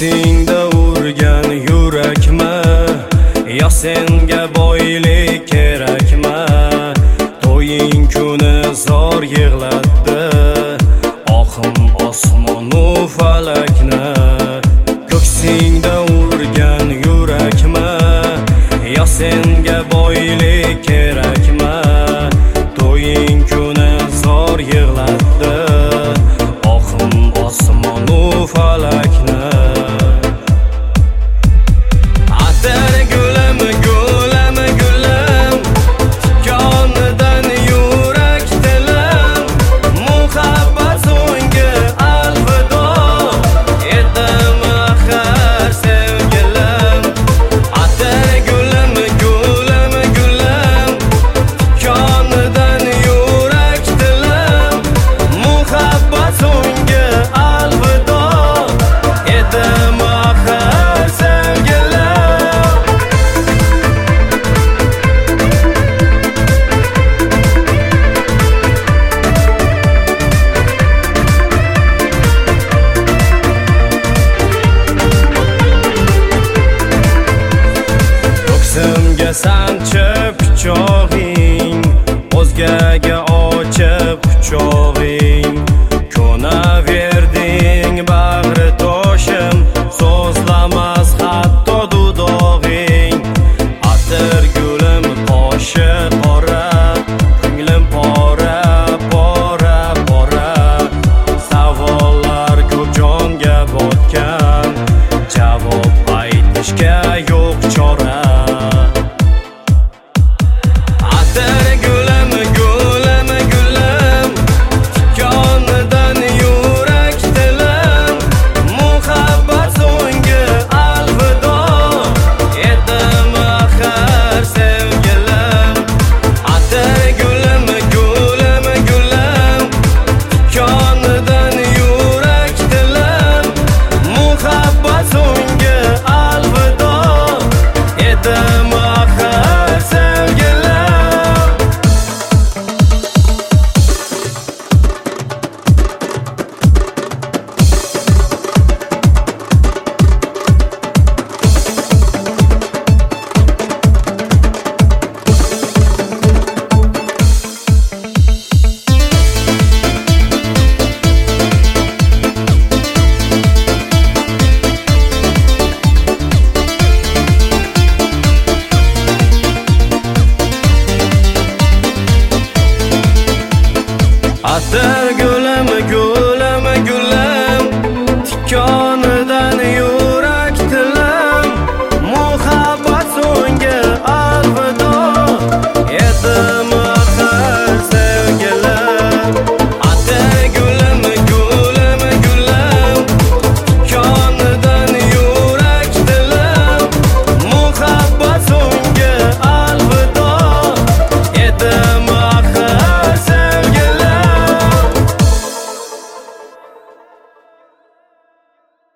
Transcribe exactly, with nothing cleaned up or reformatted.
ko'ksingda urgan yurakma, yo senga boylik kerakma? To'ying kuni zor yig'latdi oqim osmonu falakni. Ko'ksingda urgan yurakma, yo senga boylik kerakma? To'ying kuni zor yig'latdi oqim osmonu falakni. Atar gulim gulim gulim, tikonidan yurak dilim, muhabbat so'nggi alvido edim axir sevgilim. Atar gulim gulim gulim, tikonidan yurak dilim, muhabbat so'nggi alvido edim axir sevgilim. Ko'ksimga san